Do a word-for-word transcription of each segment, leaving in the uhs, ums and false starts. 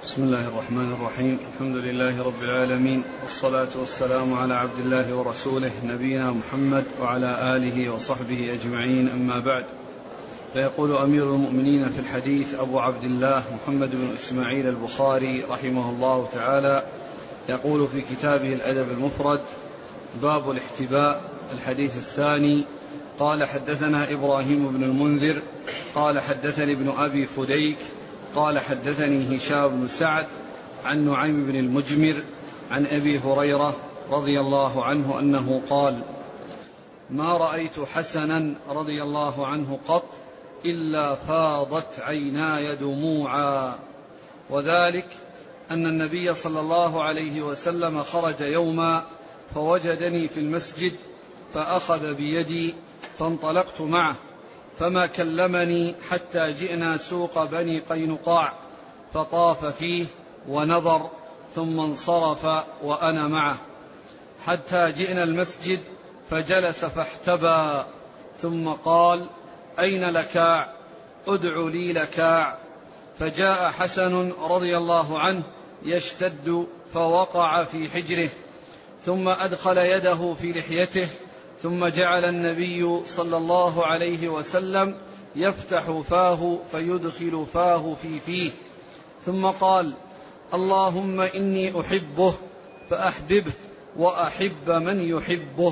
بسم الله الرحمن الرحيم. الحمد لله رب العالمين، والصلاة والسلام على عبد الله ورسوله نبينا محمد وعلى آله وصحبه أجمعين، أما بعد. فيقول أمير المؤمنين في الحديث أبو عبد الله محمد بن إسماعيل البخاري رحمه الله تعالى، يقول في كتابه الأدب المفرد: باب الاحتباء. الحديث الثاني: قال حدثنا إبراهيم بن المنذر قال حدثني ابن أبي فديك قال حدثني هشام بن سعد عن نعيم بن المجمر عن أبي هريرة رضي الله عنه أنه قال: ما رأيت حسنا رضي الله عنه قط إلا فاضت عيناي دموعا، وذلك أن النبي صلى الله عليه وسلم خرج يوما فوجدني في المسجد فأخذ بيدي فانطلقت معه، فما كلمني حتى جئنا سوق بني قينقاع فطاف فيه ونظر، ثم انصرف وأنا معه حتى جئنا المسجد فجلس فاحتبى، ثم قال: أين لكاع؟ ادع لي لكاع. فجاء حسن رضي الله عنه يشتد فوقع في حجره، ثم أدخل يده في لحيته، ثم جعل النبي صلى الله عليه وسلم يفتح فاه فيدخل فاه في فيه، ثم قال: اللهم إني أحبه فأحببه وأحب من يحبه.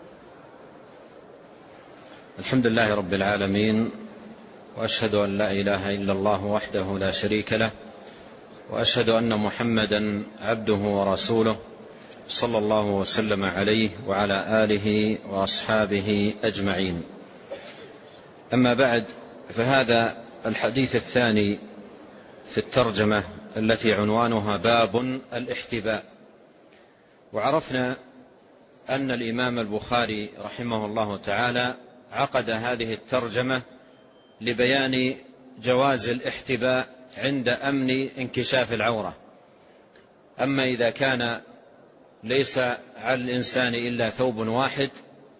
الحمد لله رب العالمين، وأشهد أن لا إله إلا الله وحده لا شريك له، وأشهد أن محمدا عبده ورسوله صلى الله وسلم عليه وعلى آله وأصحابه أجمعين. أما بعد، فهذا الحديث الثاني في الترجمة التي عنوانها باب الاحتباء. وعرفنا أن الإمام البخاري رحمه الله تعالى عقد هذه الترجمة لبيان جواز الاحتباء عند أمن انكشاف العورة. أما إذا كان ليس على الإنسان إلا ثوب واحد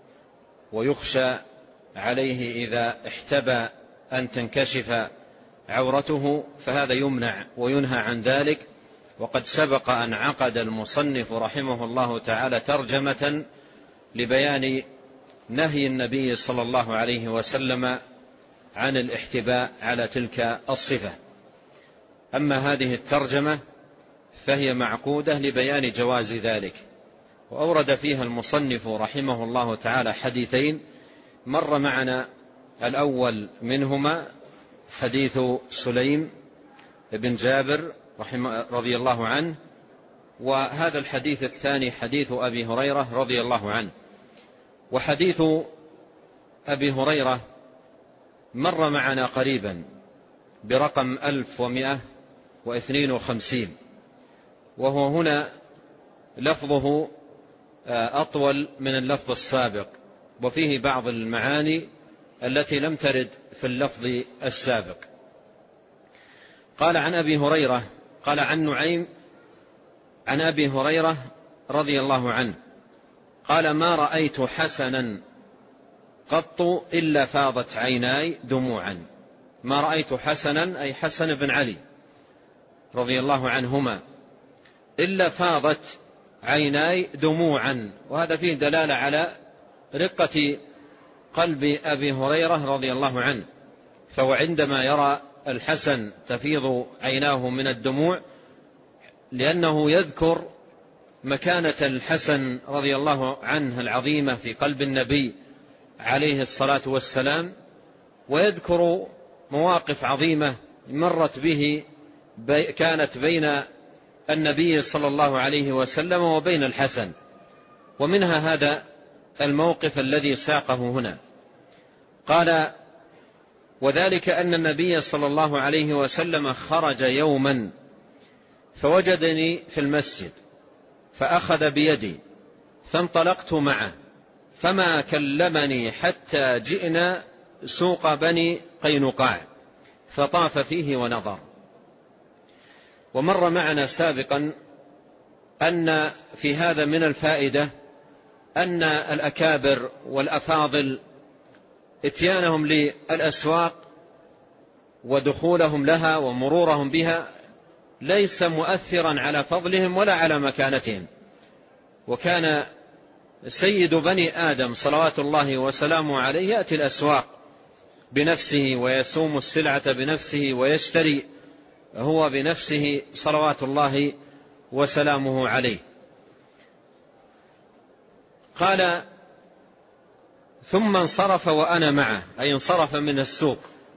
ويخشى عليه إذا احتبى أن تنكشف عورته، فهذا يمنع وينهى عن ذلك. وقد سبق أن عقد المصنف رحمه الله تعالى ترجمة لبيان نهي النبي صلى الله عليه وسلم عن الاحتباء على تلك الصفة. أما هذه الترجمة فهي معقودة لبيان جواز ذلك، وأورد فيها المصنف رحمه الله تعالى حديثين. مر معنا الأول منهما حديث سليم بن جابر رضي الله عنه، وهذا الحديث الثاني حديث أبي هريرة رضي الله عنه. وحديث أبي هريرة مر معنا قريبا برقم ألف ومئة واثنين وخمسين، وهو هنا لفظه أطول من اللفظ السابق، وفيه بعض المعاني التي لم ترد في اللفظ السابق. قال عن أبي هريرة، قال عن نعيم عن أبي هريرة رضي الله عنه قال: ما رأيت حسنا قط إلا فاضت عيناي دموعا. ما رأيت حسنا أي حسن بن علي رضي الله عنهما إلا فاضت عيناي دموعا، وهذا فيه دلالة على رقة قلب أبي هريرة رضي الله عنه. فهو عندما يرى الحسن تفيض عيناه من الدموع لأنه يذكر مكانة الحسن رضي الله عنه العظيمة في قلب النبي عليه الصلاة والسلام، ويذكر مواقف عظيمة مرت به كانت بين النبي صلى الله عليه وسلم وبين الحسن، ومنها هذا الموقف الذي ساقه هنا. قال: وذلك أن النبي صلى الله عليه وسلم خرج يوما فوجدني في المسجد فأخذ بيدي فانطلقت معه، فما كلمني حتى جئنا سوق بني قينقاع فطاف فيه ونظر. ومر معنا سابقا أن في هذا من الفائدة أن الأكابر والأفاضل اتيانهم للأسواق ودخولهم لها ومرورهم بها ليس مؤثرا على فضلهم ولا على مكانتهم. وكان سيد بني آدم صلوات الله وسلامه عليه يأتي الأسواق بنفسه ويسوم السلعة بنفسه ويشتري هو بنفسه صلوات الله وسلامه عليه. قال ثم انصرف وأنا معه، أي انصرف من السوق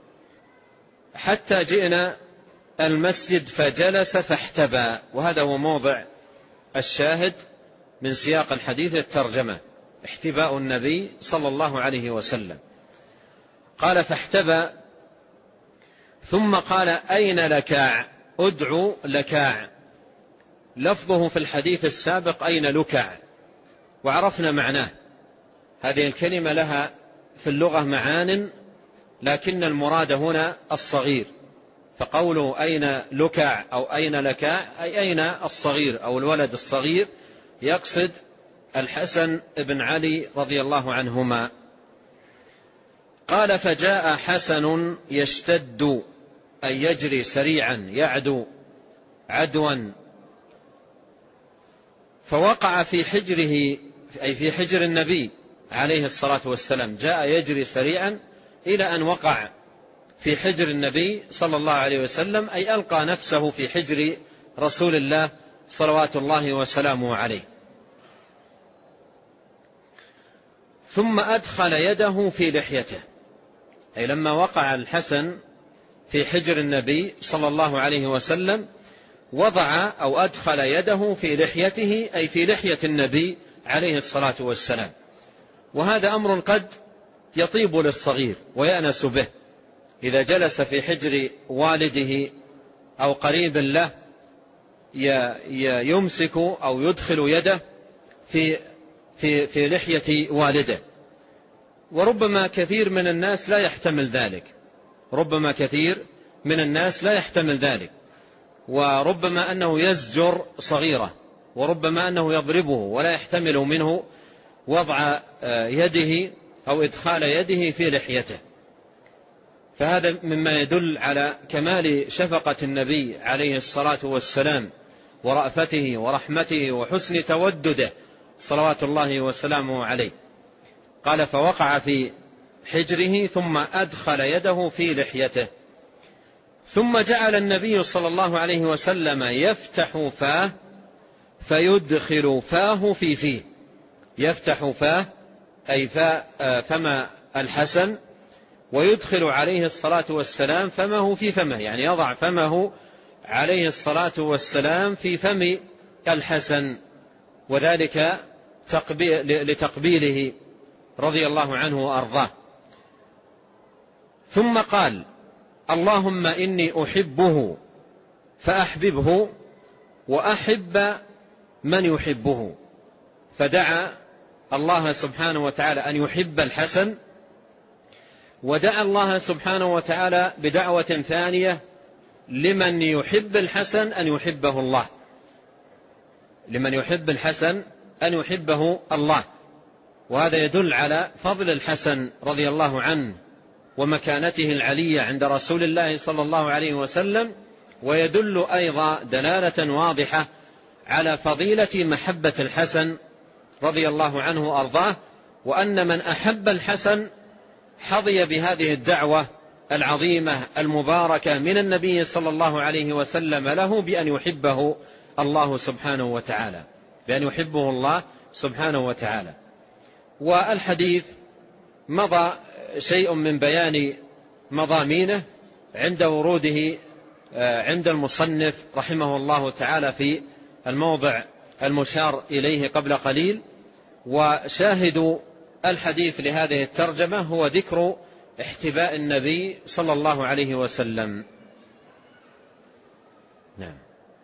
حتى جئنا المسجد فجلس فاحتبى. وهذا هو موضع الشاهد من سياق الحديث الترجمة، احتباء النبي صلى الله عليه وسلم. قال فاحتبى ثم قال أين لكاع؟ أدعو لكاع. لفظه في الحديث السابق أين لكع، وعرفنا معناه. هذه الكلمة لها في اللغة معان، لكن المراد هنا الصغير، فقوله أين لكع أو أين لكاع أي أين الصغير أو الولد الصغير، يقصد الحسن بن علي رضي الله عنهما. قال فجاء حسن يشتد أي يجري سريعا يعدو عدوا، فوقع في حجره أي في حجر النبي عليه الصلاة والسلام. جاء يجري سريعا إلى أن وقع في حجر النبي صلى الله عليه وسلم، أي ألقى نفسه في حجر رسول الله صلوات الله وسلامه عليه. ثم أدخل يده في لحيته، أي لما وقع الحسن في حجر النبي صلى الله عليه وسلم وضع أو أدخل يده في لحيته أي في لحية النبي عليه الصلاة والسلام. وهذا أمر قد يطيب للصغير ويأنس به، إذا جلس في حجر والده أو قريب له يمسك أو يدخل يده في في في لحية والده. وربما كثير من الناس لا يحتمل ذلك، ربما كثير من الناس لا يحتمل ذلك، وربما أنه يزجر صغيرة، وربما أنه يضربه ولا يحتمل منه وضع يده أو إدخال يده في لحيته. فهذا مما يدل على كمال شفقة النبي عليه الصلاة والسلام ورأفته ورحمته وحسن تودده صلوات الله وسلامه عليه. قال فوقع في حجره ثم أدخل يده في لحيته. ثم جعل النبي صلى الله عليه وسلم يفتح فاه فيدخل فاه في فيه. يفتح فاه أي فم الحسن، ويدخل عليه الصلاة والسلام فمه في فمه، يعني يضع فمه عليه الصلاة والسلام في فم الحسن، وذلك لتقبيله رضي الله عنه وأرضاه. ثم قال اللهم إني أحبه فأحببه وأحب من يحبه. فدعا الله سبحانه وتعالى أن يحب الحسن، ودعا الله سبحانه وتعالى بدعوة ثانية لمن يحب الحسن أن يحبه الله، لمن يحب الحسن أن يحبه الله. وهذا يدل على فضل الحسن رضي الله عنه ومكانته العلية عند رسول الله صلى الله عليه وسلم، ويدل أيضا دلالة واضحة على فضيلة محبة الحسن رضي الله عنه وأرضاه، وأن من أحب الحسن حظي بهذه الدعوة العظيمة المباركة من النبي صلى الله عليه وسلم له بأن يحبه الله سبحانه وتعالى، بأن يحبه الله سبحانه وتعالى. والحديث مضى شيء من بيان مضامينه عند وروده عند المصنف رحمه الله تعالى في الموضع المشار إليه قبل قليل. وشاهد الحديث لهذه الترجمة هو ذكر احتباء النبي صلى الله عليه وسلم. نعم.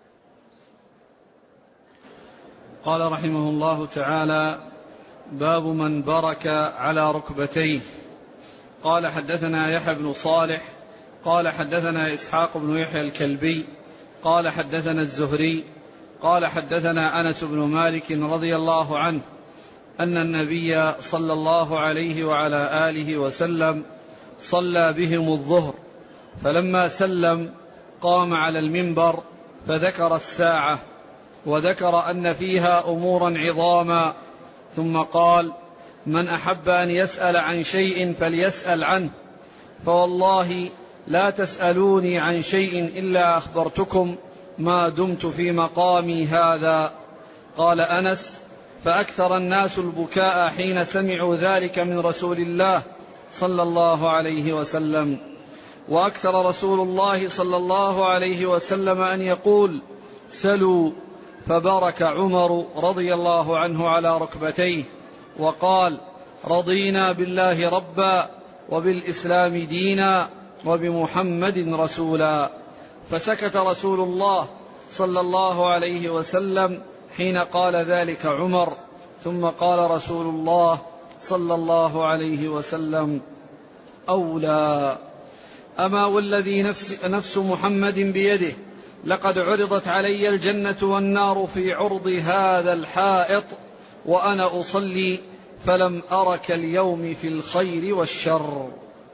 قال رحمه الله تعالى باب من برك على ركبتيه. قال حدثنا يحيى بن صالح قال حدثنا إسحاق بن يحيى الكلبي قال حدثنا الزهري قال حدثنا أنس بن مالك رضي الله عنه أن النبي صلى الله عليه وعلى آله وسلم صلى بهم الظهر، فلما سلم قام على المنبر فذكر الساعة وذكر أن فيها أمورا عظاما، ثم قال: من أحب أن يسأل عن شيء فليسأل عنه، فوالله لا تسألوني عن شيء إلا أخبرتكم ما دمت في مقامي هذا. قال أنس: فأكثر الناس البكاء حين سمعوا ذلك من رسول الله صلى الله عليه وسلم، وأكثر رسول الله صلى الله عليه وسلم أن يقول: سلوا، فبارك عمر رضي الله عنه على ركبتيه وقال: رضينا بالله ربا وبالإسلام دينا وبمحمد رسولا. فسكت رسول الله صلى الله عليه وسلم حين قال ذلك عمر، ثم قال رسول الله صلى الله عليه وسلم: أولى. أما والذي نفس, نفس محمد بيده لقد عرضت علي الجنة والنار في عرض هذا الحائط وأنا أصلي فلم أرك اليوم في الخير والشر.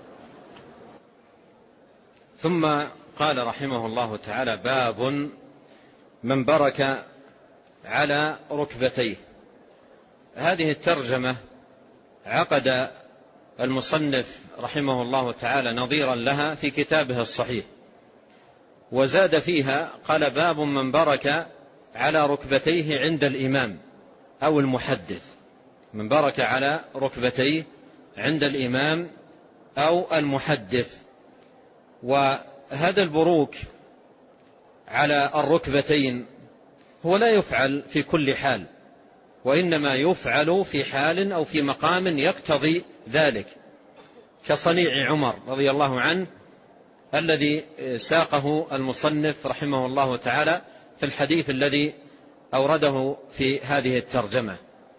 ثم قال رحمه الله تعالى: باب من برك على ركبتيه. هذه الترجمة عقد المصنف رحمه الله تعالى نظيرا لها في كتابه الصحيح، وزاد فيها قال: باب من برك على ركبتيه عند الإمام أو المحدث. من برك على ركبتيه عند الإمام أو المحدث. وهذا البروك على الركبتين هو لا يفعل في كل حال، وإنما يفعل في حال أو في مقام يقتضي ذلك، كصنيع عمر رضي الله عنه الذي ساقه المصنف رحمه الله تعالى في الحديث الذي أورده في هذه الترجمة.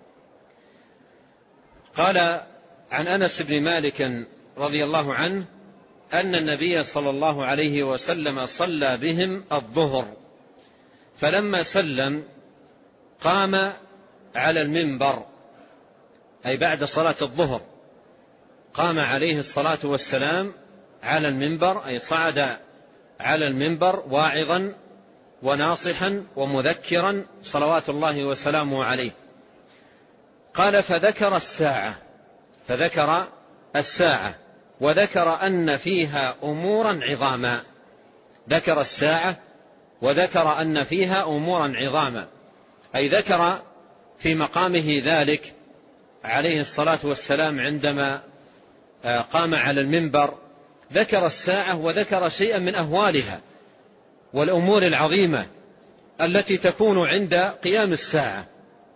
قال عن أنس بن مالك رضي الله عنه أن النبي صلى الله عليه وسلم صلى بهم الظهر، فلما سلم قام على المنبر، أي بعد صلاة الظهر قام عليه الصلاة والسلام على المنبر، أي صعد على المنبر واعظا وناصحا ومذكرا صلوات الله وسلامه عليه. قال: فذكر الساعة فذكر الساعة وذكر أن فيها أمورا عظاما. ذكر الساعة وذكر أن فيها أمورا عظاما، أي ذكر في مقامه ذلك عليه الصلاة والسلام عندما قام على المنبر، ذكر الساعة وذكر شيئا من أهوالها والأمور العظيمة التي تكون عند قيام الساعة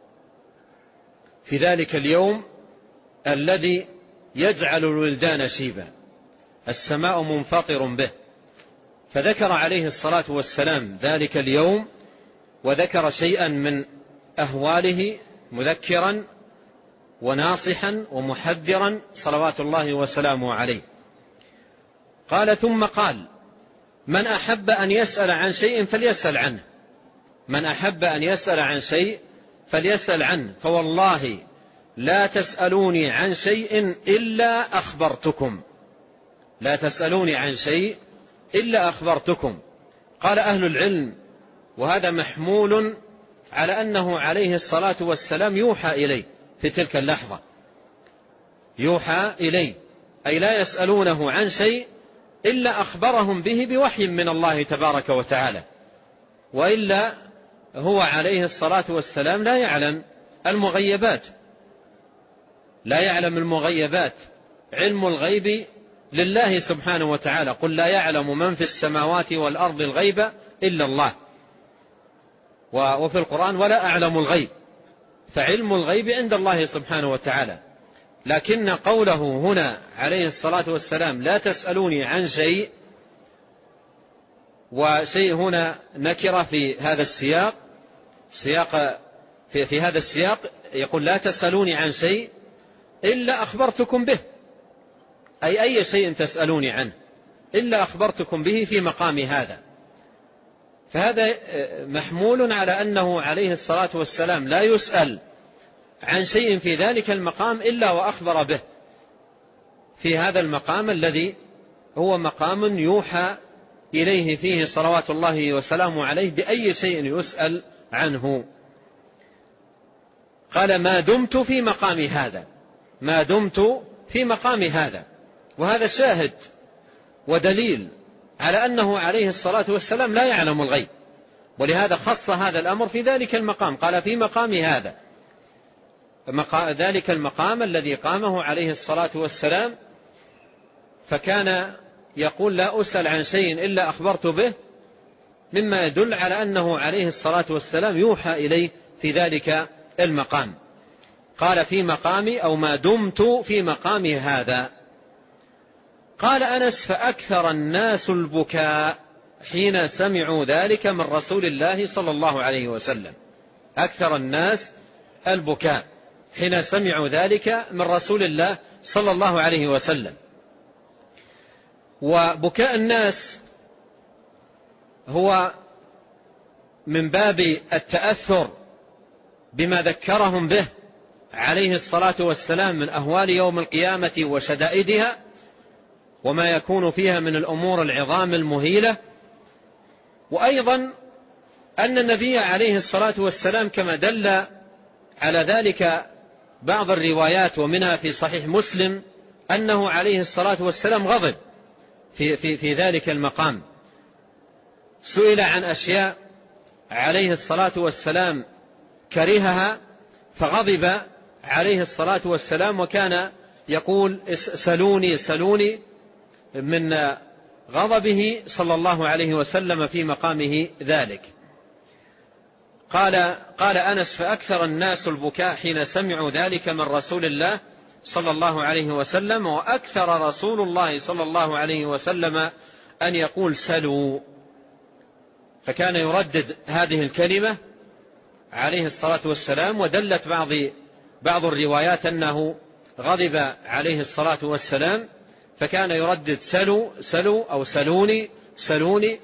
في ذلك اليوم الذي يجعل الولدان شيبا، السماء منفطر به. فذكر عليه الصلاة والسلام ذلك اليوم وذكر شيئا من أهواله مذكرا وناصحا ومحذرا صلوات الله وسلامه عليه. قال: ثم قال: من أحب أن يسأل عن شيء فليسأل عنه. من أحب أن يسأل عن شيء فليسأل عنه، فوالله لا تسألوني عن شيء إلا أخبرتكم. لا تسألوني عن شيء إلا أخبرتكم. قال أهل العلم: وهذا محمول على أنه عليه الصلاة والسلام يوحى إليه في تلك اللحظة، يوحى إليه، أي لا يسألونه عن شيء إلا أخبرهم به بوحي من الله تبارك وتعالى، وإلا هو عليه الصلاة والسلام لا يعلم المغيبات، لا يعلم المغيبات. علم الغيب لله سبحانه وتعالى. قل لا يعلم من في السماوات والأرض الغيب إلا الله. وفي القرآن: ولا أعلم الغيب. فعلم الغيب عند الله سبحانه وتعالى. لكن قوله هنا عليه الصلاة والسلام: لا تسألوني عن شيء، وشيء هنا نكرة في هذا السياق، سياق في, في هذا السياق يقول: لا تسألوني عن شيء إلا أخبرتكم به، أي أي شيء تسألوني عنه إلا أخبرتكم به في مقام هذا. فهذا محمول على أنه عليه الصلاة والسلام لا يسأل عن شيء في ذلك المقام إلا وأخبر به في هذا المقام الذي هو مقام يوحى إليه فيه صلوات الله وسلامه عليه بأي شيء يسأل عنه. قال ما دمت في مقام هذا، ما دمت في مقام هذا. وهذا شاهد ودليل على أنه عليه الصلاة والسلام لا يعلم الغيب، ولهذا خص هذا الأمر في ذلك المقام. قال في مقام هذا، ذلك المقام الذي قامه عليه الصلاة والسلام، فكان يقول لا أسأل عن شيء إلا أخبرت به، مما يدل على أنه عليه الصلاة والسلام يوحى إليه في ذلك المقام. قال في مقامي أو ما دمت في مقامي هذا. قال أنس فأكثر الناس البكاء حين سمعوا ذلك من رسول الله صلى الله عليه وسلم. أكثر الناس البكاء حين سمعوا ذلك من رسول الله صلى الله عليه وسلم. وبكاء الناس هو من باب التأثر بما ذكرهم به عليه الصلاة والسلام من أهوال يوم القيامة وشدائدها وما يكون فيها من الأمور العظام المهيلة. وأيضا أن النبي عليه الصلاة والسلام كما دل على ذلك بعض الروايات ومنها في صحيح مسلم أنه عليه الصلاة والسلام غضب في, في, في ذلك المقام. سئل عن أشياء عليه الصلاة والسلام كرهها فغضب عليه الصلاة والسلام، وكان يقول سلوني سلوني من غضبه صلى الله عليه وسلم في مقامه ذلك. قال, قال أنس فأكثر الناس البكاء حين سمعوا ذلك من رسول الله صلى الله عليه وسلم، وأكثر رسول الله صلى الله عليه وسلم أن يقول سلوا، فكان يردد هذه الكلمة عليه الصلاة والسلام. ودلت بعض بعض الروايات أنه غضب عليه الصلاة والسلام فكان يردد سلوا سلوا أو سلوني سلوني.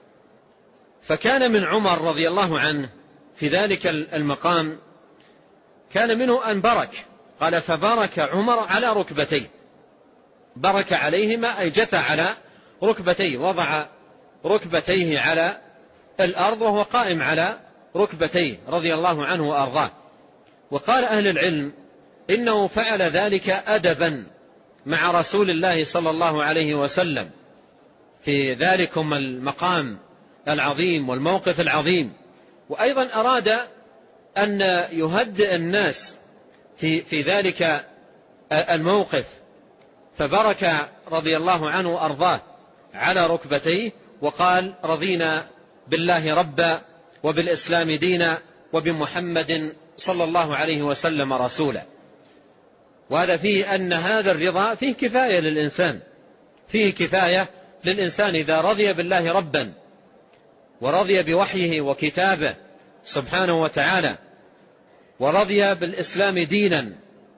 فكان من عمر رضي الله عنه في ذلك المقام كان منه أن برك، قال فبارك عمر على ركبتيه، برك عليهما أي جثى على ركبتيه، وضع ركبتيه على الأرض وهو قائم على ركبتيه رضي الله عنه وأرضاه. وقال أهل العلم إنه فعل ذلك أدبا مع رسول الله صلى الله عليه وسلم في ذلكم المقام العظيم والموقف العظيم. وأيضا أراد أن يهدئ الناس في, في ذلك الموقف، فبرك رضي الله عنه وأرضاه على ركبتيه وقال رضينا بالله ربا وبالإسلام دينا وبمحمد صلى الله عليه وسلم رسولا. وهذا فيه أن هذا الرضا فيه كفاية للإنسان، فيه كفاية للإنسان إذا رضي بالله ربا ورضي بوحيه وكتابه سبحانه وتعالى، ورضي بالإسلام دينا،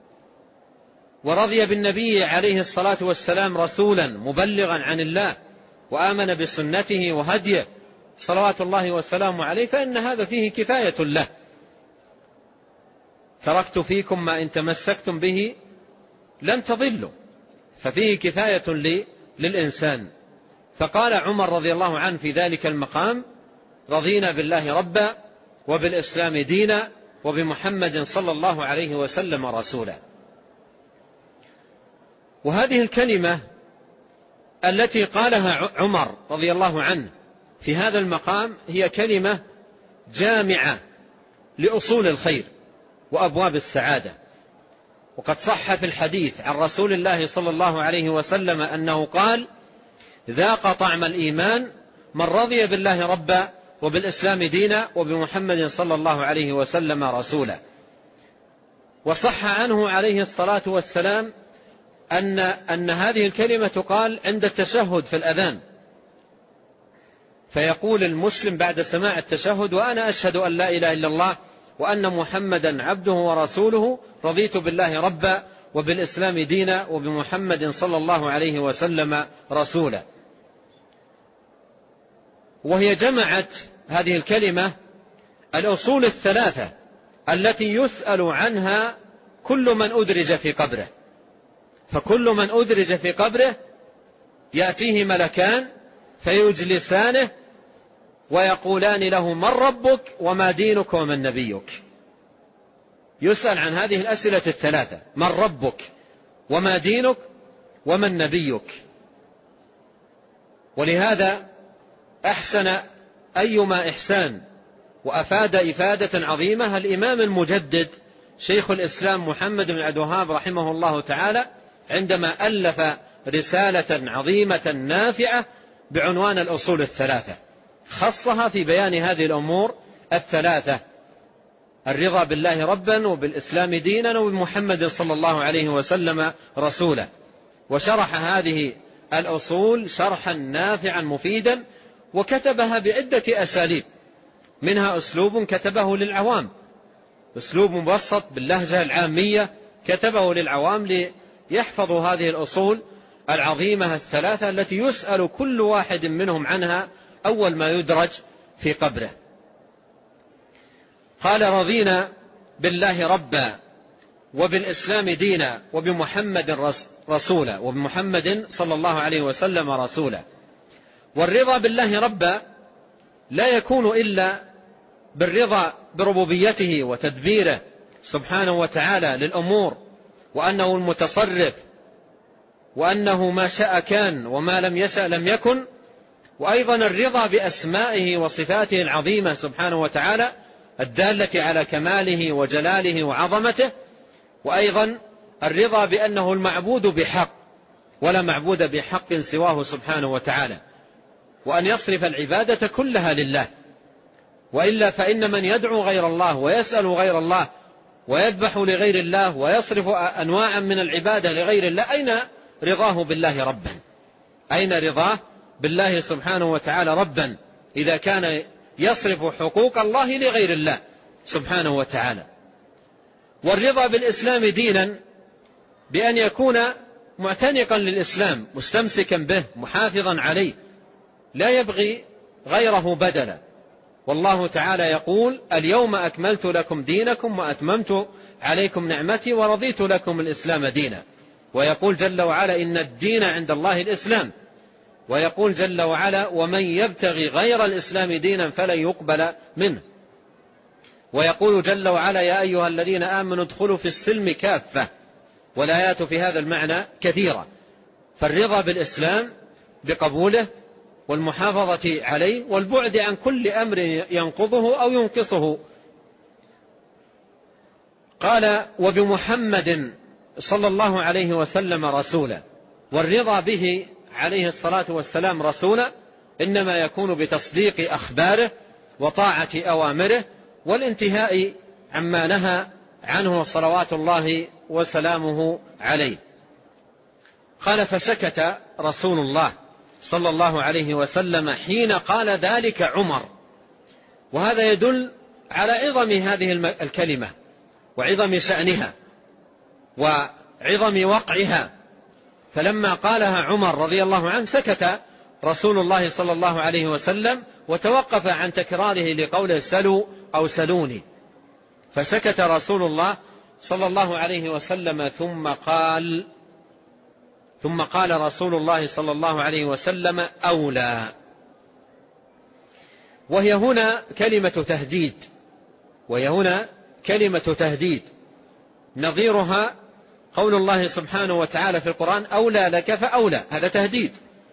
ورضي بالنبي عليه الصلاة والسلام رسولا مبلغا عن الله، وآمن بسنته وهديه صلوات الله والسلام عليه، فإن هذا فيه كفاية له. تركت فيكم ما إن تمسكتم به لن تضلوا، ففيه كفاية للإنسان. فقال عمر رضي الله عنه في ذلك المقام رضينا بالله ربا وبالإسلام دينا وبمحمد صلى الله عليه وسلم رسولا. وهذه الكلمة التي قالها عمر رضي الله عنه في هذا المقام هي كلمة جامعة لأصول الخير وأبواب السعادة. وقد صح في الحديث عن رسول الله صلى الله عليه وسلم أنه قال ذاق طعم الإيمان من رضي بالله ربا وبالإسلام دينا وبمحمد صلى الله عليه وسلم رسولا. وصح عنه عليه الصلاة والسلام أن, أن هذه الكلمة تقال عند التشهد في الأذان، فيقول المسلم بعد سماع التشهد وأنا أشهد أن لا إله إلا الله وأن محمدا عبده ورسوله رضيت بالله ربا وبالإسلام دينا وبمحمد صلى الله عليه وسلم رسولا. وهي جمعت هذه الكلمة الأصول الثلاثة التي يسأل عنها كل من أدرج في قبره. فكل من أدرج في قبره يأتيه ملكان فيجلسانه ويقولان له من ربك وما دينك ومن نبيك. يسأل عن هذه الأسئلة الثلاثة: من ربك وما دينك ومن نبيك. ولهذا أحسن أيما إحسان وأفاد إفادة عظيمة الإمام المجدد شيخ الإسلام محمد بن عبد الوهاب رحمه الله تعالى عندما ألف رسالة عظيمة نافعة بعنوان الأصول الثلاثة، خصها في بيان هذه الأمور الثلاثة: الرضا بالله ربا وبالإسلام دينا وبمحمد صلى الله عليه وسلم رسولا. وشرح هذه الأصول شرحا نافعا مفيدا، وكتبها بعدة أساليب، منها أسلوب كتبه للعوام، أسلوب مبسط باللهجة العامية كتبه للعوام ليحفظوا هذه الأصول العظيمة الثلاثة التي يسأل كل واحد منهم عنها أول ما يدرج في قبره. قال: رضينا بالله ربا وبالإسلام دينا وبمحمد رسولا وبمحمد صلى الله عليه وسلم رسولا. والرضا بالله ربا لا يكون إلا بالرضا بربوبيته وتدبيره سبحانه وتعالى للأمور، وأنه المتصرف، وأنه ما شاء كان وما لم يشأ لم يكن. وأيضا الرضا بأسمائه وصفاته العظيمة سبحانه وتعالى الدالة على كماله وجلاله وعظمته. وأيضا الرضا بأنه المعبود بحق ولا معبود بحق سواه سبحانه وتعالى، وأن يصرف العبادة كلها لله، وإلا فإن من يدعو غير الله ويسأل غير الله ويذبح لغير الله ويصرف أنواعا من العبادة لغير الله، أين رضاه بالله ربا؟ أين رضاه بالله سبحانه وتعالى ربا إذا كان يصرف حقوق الله لغير الله سبحانه وتعالى؟ والرضا بالإسلام دينا بأن يكون معتنقا للإسلام مستمسكا به محافظا عليه، لا يبغي غيره بدلا. والله تعالى يقول: اليوم أكملت لكم دينكم وأتممت عليكم نعمتي ورضيت لكم الإسلام دينا. ويقول جل وعلا: إن الدين عند الله الإسلام. ويقول جل وعلا: ومن يبتغي غير الإسلام دينا فلن يقبل منه. ويقول جل وعلا: يا أيها الذين آمنوا ادخلوا في السلم كافة. والآيات في هذا المعنى كثيرة. فالرضا بالإسلام بقبوله والمحافظة عليه والبعد عن كل أمر ينقضه أو ينقصه. قال: وبمحمد صلى الله عليه وسلم رسولا. والرضا به عليه الصلاة والسلام رسولا إنما يكون بتصديق أخباره وطاعة أوامره والانتهاء عما نهى عنه صلوات الله وسلامه عليه. قال: فسكت رسول الله صلى الله عليه وسلم حين قال ذلك عمر. وهذا يدل على عظم هذه الكلمة وعظم شأنها وعظم وقعها. فلما قالها عمر رضي الله عنه سكت رسول الله صلى الله عليه وسلم وتوقف عن تكراره لقوله: سلوا أو سلوني. فسكت رسول الله صلى الله عليه وسلم ثم قال ثم قال رسول الله صلى الله عليه وسلم: أولى. وهي هنا كلمة تهديد، وهي هنا كلمة تهديد نظيرها قول الله سبحانه وتعالى في القرآن: أولى لك فأولى. هذا تهديد.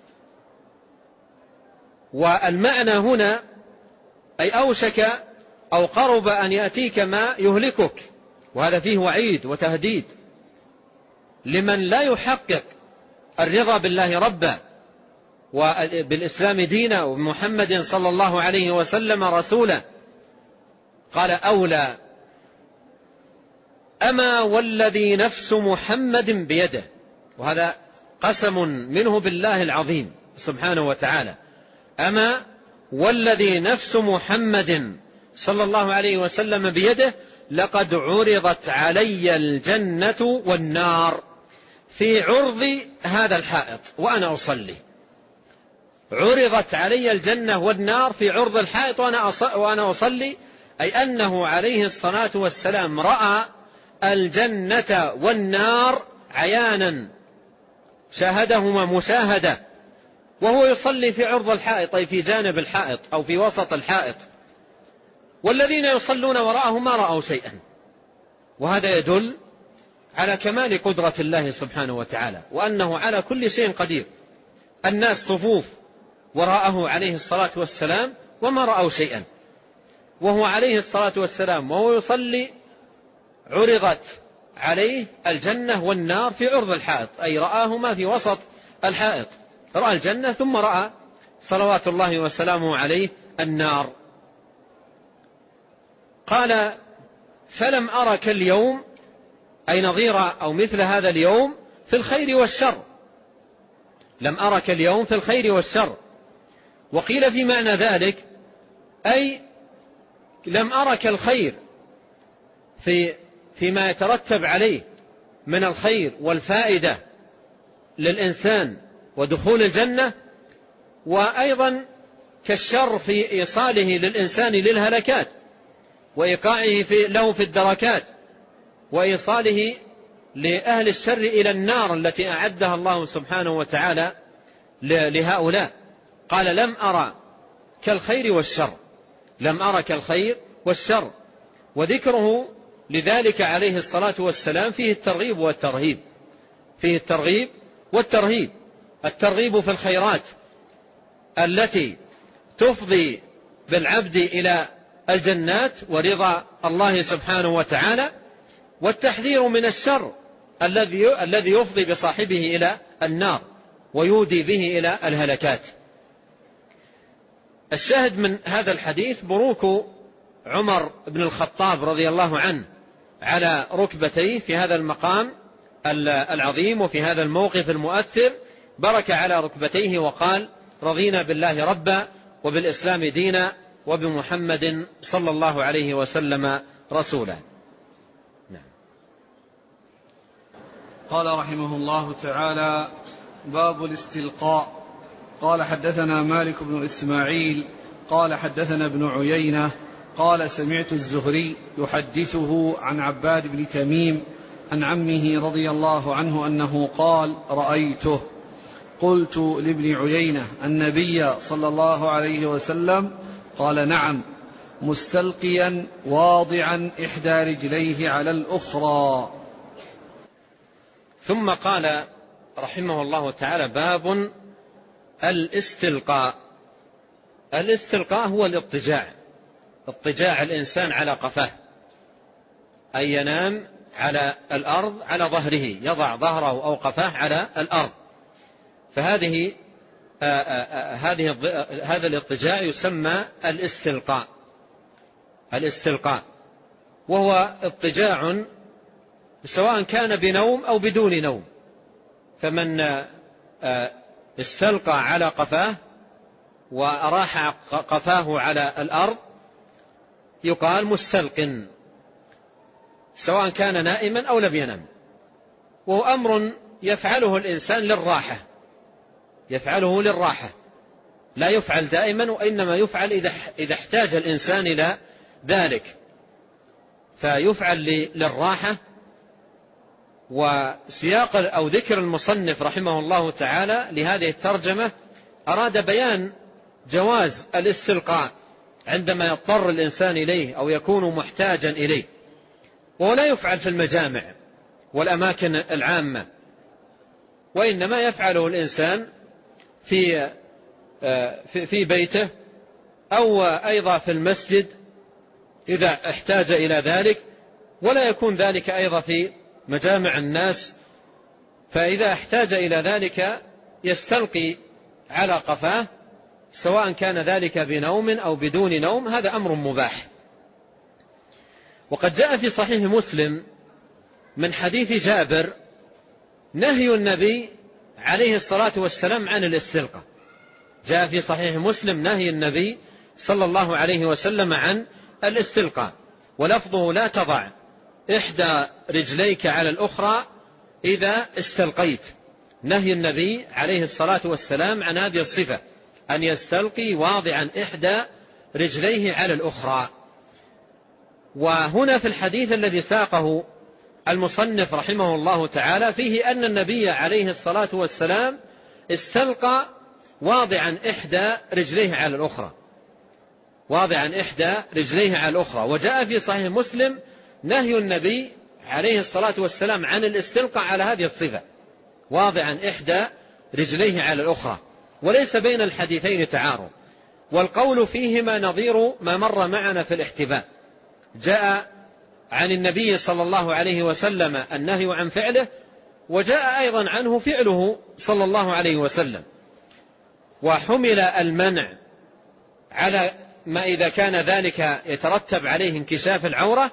والمعنى هنا أي أوشك أو قرب أن يأتيك ما يهلكك، وهذا فيه وعيد وتهديد لمن لا يحقق الرضا بالله ربا وبالإسلام دينا ومحمد صلى الله عليه وسلم رسولا. قال: أولى. أما والذي نفس محمد بيده. وهذا قسم منه بالله العظيم سبحانه وتعالى. أما والذي نفس محمد صلى الله عليه وسلم بيده لقد عرضت علي الجنة والنار في عرض هذا الحائط وأنا أصلي. عرضت علي الجنة والنار في عرض الحائط وأنا أصلي، أي أنه عليه الصلاة والسلام رأى الجنة والنار عيانا، شاهدهما مشاهدة وهو يصلي في عرض الحائط أي في جانب الحائط أو في وسط الحائط، والذين يصلون وراءه ما رأوا شيئا. وهذا يدل على كمال قدرة الله سبحانه وتعالى، وأنه على كل شيء قدير. الناس صفوف وراءه عليه الصلاة والسلام وما رأوا شيئا، وهو عليه الصلاة والسلام وهو يصلي عرضت عليه الجنة والنار في عرض الحائط، أي رآهما في وسط الحائط، رأى الجنة ثم رأى صلوات الله وسلامه عليه النار. قال: فلم أرك اليوم، أي نظير أو مثل هذا اليوم، في الخير والشر. لم أرك اليوم في الخير والشر. وقيل في معنى ذلك أي لم أرك الخير في فيما يترتب عليه من الخير والفائدة للإنسان ودخول الجنة، وأيضا كالشر في إيصاله للإنسان للهلكات وإيقاعه في له في الدركات وإيصاله لأهل الشر إلى النار التي أعدها الله سبحانه وتعالى لهؤلاء. قال: لم أرى كالخير والشر، لم أرى كالخير والشر. وذكره لذلك عليه الصلاة والسلام فيه الترغيب والترهيب، فيه الترغيب والترهيب. الترغيب في الخيرات التي تفضي بالعبد إلى الجنات ورضا الله سبحانه وتعالى، والتحذير من الشر الذي الذي يفضي بصاحبه إلى النار ويودي به إلى الهلكات. الشاهد من هذا الحديث بروك عمر بن الخطاب رضي الله عنه على ركبتيه في هذا المقام العظيم وفي هذا الموقف المؤثر، برك على ركبتيه وقال: رضينا بالله ربا وبالإسلام دينا وبمحمد صلى الله عليه وسلم رسولا. نعم. قال رحمه الله تعالى: باب الاستلقاء. قال: حدثنا مالك بن إسماعيل قال: حدثنا ابن عيينة قال: سمعت الزهري يحدثه عن عباد بن تميم عن عمه رضي الله عنه أنه قال: رأيته. قلت لابن عيينة: النبي صلى الله عليه وسلم؟ قال: نعم، مستلقيا واضعا إحدى رجليه على الأخرى. ثم قال رحمه الله تعالى: باب الاستلقاء. الاستلقاء هو الاضطجاع، اضطجاع الإنسان على قفاه، أي ينام على الأرض على ظهره، يضع ظهره أو قفاه على الأرض. فهذه آآ آآ هذه هذا الاضطجاع يسمى الاستلقاء. الاستلقاء وهو اضطجاع سواء كان بنوم أو بدون نوم. فمن استلقى على قفاه وأراح قفاه على الأرض يقال مستلق، سواء كان نائما أو لم ينم. وهو أمر يفعله الإنسان للراحة، يفعله للراحة، لا يفعل دائما، وإنما يفعل إذا احتاج الإنسان إلى ذلك، فيفعل للراحة. وسياق أو ذكر المصنف رحمه الله تعالى لهذه الترجمة أراد بيان جواز الاستلقاء عندما يضطر الإنسان إليه أو يكون محتاجا إليه، وهو لا يفعل في المجامع والأماكن العامة، وإنما يفعله الإنسان في في بيته أو أيضا في المسجد إذا احتاج إلى ذلك، ولا يكون ذلك أيضا في مجامع الناس. فإذا احتاج إلى ذلك يستلقي على قفاه، سواء كان ذلك بنوم أو بدون نوم، هذا أمر مباح. وقد جاء في صحيح مسلم من حديث جابر نهي النبي عليه الصلاة والسلام عن الاستلقاء. جاء في صحيح مسلم نهي النبي صلى الله عليه وسلم عن الاستلقاء، ولفظه: لا تضع إحدى رجليك على الأخرى إذا استلقيت. نهي النبي عليه الصلاة والسلام عن هذه الصفة، أن يستلقي واضعا إحدى رجليه على الأخرى. وهنا في الحديث الذي ساقه المصنف رحمه الله تعالى فيه أن النبي عليه الصلاة والسلام استلقى واضعا إحدى رجليه على الأخرى، واضعا إحدى رجليه على الأخرى. وجاء في صحيح مسلم نهي النبي عليه الصلاة والسلام عن الاستلقاء على هذه الصفة، واضعا إحدى رجليه على الأخرى، وليس بين الحديثين تعارض، والقول فيهما نظير ما مر معنا في الاحتباء. جاء عن النبي صلى الله عليه وسلم النهي عن فعله، وجاء أيضا عنه فعله صلى الله عليه وسلم. وحمل المنع على ما إذا كان ذلك يترتب عليه انكشاف العورة،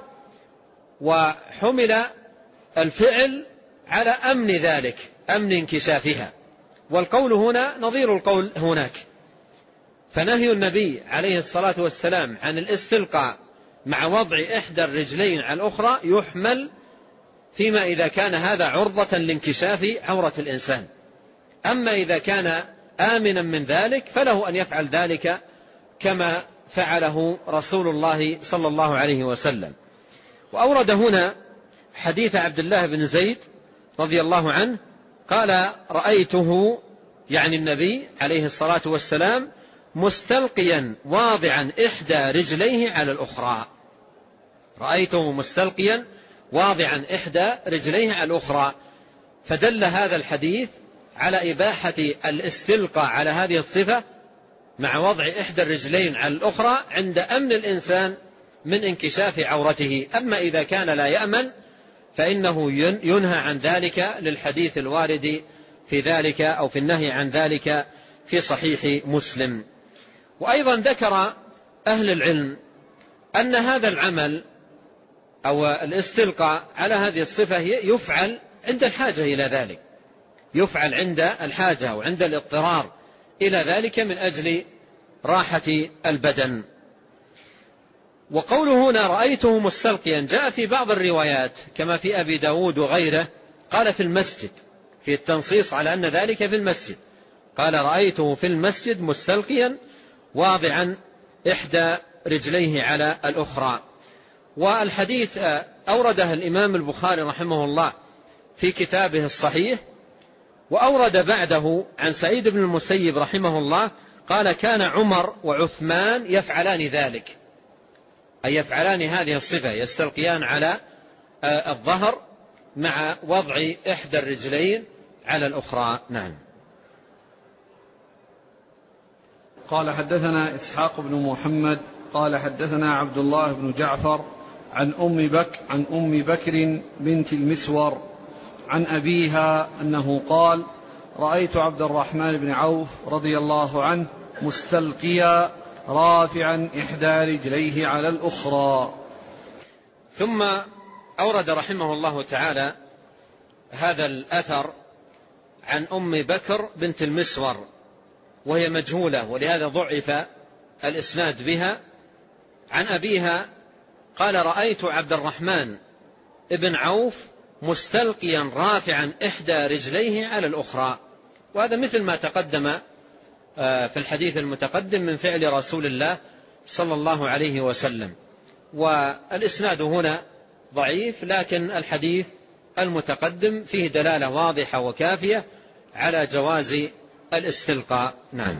وحمل الفعل على أمن ذلك، أمن انكشافها. والقول هنا نظير القول هناك. فنهي النبي عليه الصلاة والسلام عن الاستلقاء مع وضع إحدى الرجلين على الأخرى يحمل فيما إذا كان هذا عرضة لانكشاف عورة الإنسان. أما إذا كان آمنا من ذلك فله أن يفعل ذلك كما فعله رسول الله صلى الله عليه وسلم. وأورد هنا حديث عبد الله بن زيد رضي الله عنه قال: رأيته، يعني النبي عليه الصلاة والسلام، مستلقيا واضعا إحدى رجليه على الأخرى. رأيته مستلقيا واضعا إحدى رجليه على الأخرى. فدل هذا الحديث على إباحة الاستلقاء على هذه الصفة مع وضع إحدى الرجلين على الأخرى عند أمن الإنسان من انكشاف عورته. أما إذا كان لا يأمن فإنه ينهى عن ذلك للحديث الوارد في ذلك أو في النهي عن ذلك في صحيح مسلم. وأيضا ذكر أهل العلم أن هذا العمل أو الاستلقاء على هذه الصفة يفعل عند الحاجة إلى ذلك، يفعل عند الحاجة وعند الاضطرار إلى ذلك من أجل راحة البدن. وقوله هنا رأيته مستلقيا جاء في بعض الروايات كما في أبي داود وغيره قال في المسجد، في التنصيص على أن ذلك في المسجد، قال رأيته في المسجد مستلقيا واضعا إحدى رجليه على الأخرى. والحديث أورده الإمام البخاري رحمه الله في كتابه الصحيح، وأورد بعده عن سعيد بن المسيب رحمه الله قال: كان عمر وعثمان يفعلان ذلك، أي يفعلان هذه الصفة، يستلقيان على الظهر مع وضع إحدى الرجلين على الأخرى. نعم. قال: حدثنا إسحاق بن محمد قال حدثنا عبد الله بن جعفر عن أم بكر عن أم بكر بنت المسور عن أبيها أنه قال: رأيت عبد الرحمن بن عوف رضي الله عنه مستلقيا رافعا إحدى رجليه على الأخرى. ثم أورد رحمه الله تعالى هذا الأثر عن أم بكر بنت المسور، وهي مجهولة ولهذا ضعف الإسناد بها. عن أبيها قال: رأيت عبد الرحمن بن عوف مستلقيا رافعا إحدى رجليه على الأخرى. وهذا مثل ما تقدم في الحديث المتقدم من فعل رسول الله صلى الله عليه وسلم. والإسناد هنا ضعيف، لكن الحديث المتقدم فيه دلالة واضحة وكافية على جواز الاستلقاء. نعم.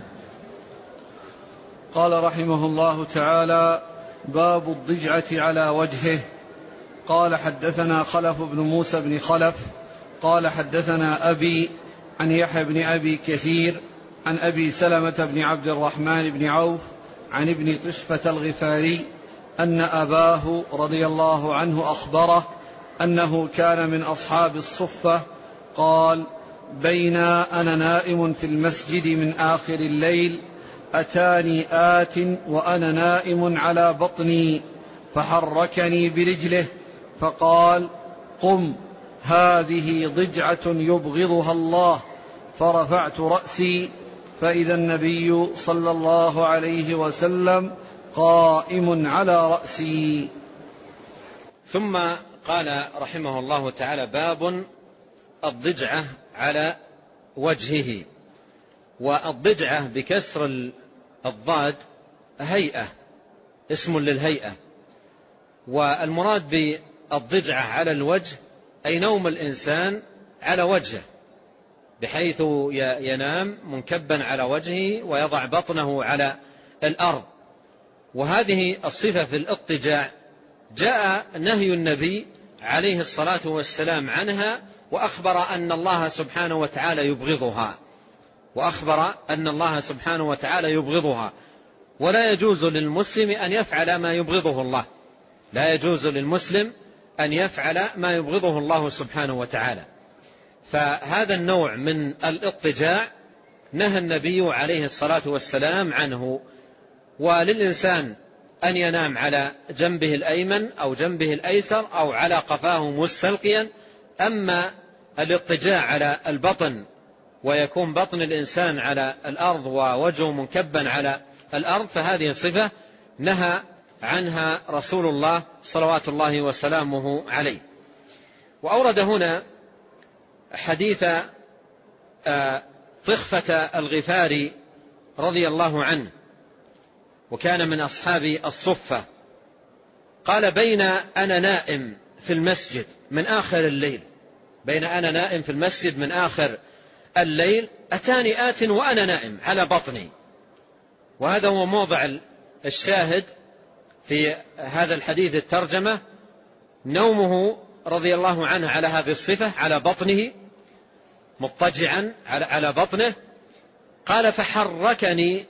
قال رحمه الله تعالى: باب الضجعة على وجهه. قال: حدثنا خلف بن موسى بن خلف قال حدثنا أبي عن يحيى بن أبي كثير عن أبي سلمة بن عبد الرحمن بن عوف عن ابن طشفة الغفاري أن أباه رضي الله عنه أخبره أنه كان من أصحاب الصفة. قال: بينا أنا نائم في المسجد من آخر الليل أتاني آت وأنا نائم على بطني فحركني برجله فقال: قم، هذه ضجعة يبغضها الله. فرفعت رأسي فإذا النبي صلى الله عليه وسلم قائم على رأسي. ثم قال رحمه الله تعالى: باب الضجعة على وجهه. والضجعة بكسر الضاد هيئة، اسم للهيئة. والمراد بالضجعة على الوجه أي نوم الإنسان على وجهه، بحيث ينام منكبا على وجهه ويضع بطنه على الأرض. وهذه الصفة في الاضطجاع جاء نهي النبي عليه الصلاة والسلام عنها، وأخبر أن الله سبحانه وتعالى يبغضها وأخبر أن الله سبحانه وتعالى يبغضها ولا يجوز للمسلم أن يفعل ما يبغضه الله، لا يجوز للمسلم أن يفعل ما يبغضه الله سبحانه وتعالى. فهذا النوع من الاضطجاع نهى النبي عليه الصلاة والسلام عنه. وللإنسان أن ينام على جنبه الأيمن أو جنبه الأيسر أو على قفاه مستلقيا. أما الاضطجاع على البطن ويكون بطن الإنسان على الأرض ووجهه منكبا على الأرض فهذه صفة نهى عنها رسول الله صلوات الله وسلامه عليه. وأورد هنا حديث طخفة الغفاري رضي الله عنه، وكان من أصحاب الصفة، قال: بين أنا نائم في المسجد من آخر الليل بين أنا نائم في المسجد من آخر الليل أتاني آت وأنا نائم على بطني. وهذا هو موضع الشاهد في هذا الحديث الترجمة، نومه رضي الله عنه على هذه الصفة على بطنه مضطجعا على بطنه. قال: فحركني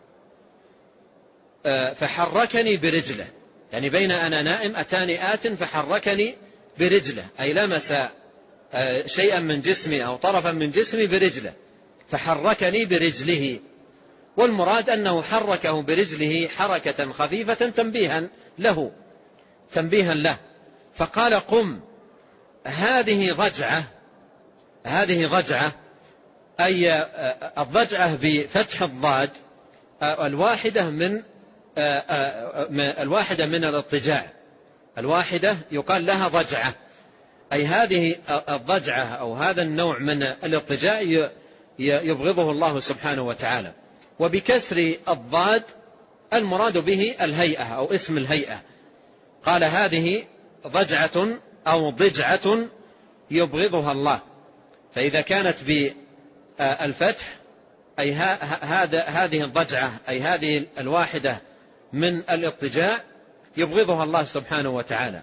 فحركني برجله، يعني بين أنا نائم أتاني آت فحركني برجله، أي لمس شيئا من جسمي أو طرفا من جسمي برجله، فحركني برجله. والمراد أنه حركه برجله حركة خفيفة تنبيها له تنبيها له فقال: قم. هذه ضجعة هذه ضجعة أي الضجعة بفتح الضاد الواحدة من الواحدة من الاضطجاع، الواحدة يقال لها ضجعة، أي هذه الضجعة أو هذا النوع من الاضطجاع يبغضه الله سبحانه وتعالى. وبكسر الضاد المراد به الهيئة أو اسم الهيئة. قال: هذه ضجعة أو ضجعة يبغضها الله. فإذا كانت بالفتح أي هذه الضجعة أي هذه الواحدة من الاضطجاع يبغضها الله سبحانه وتعالى،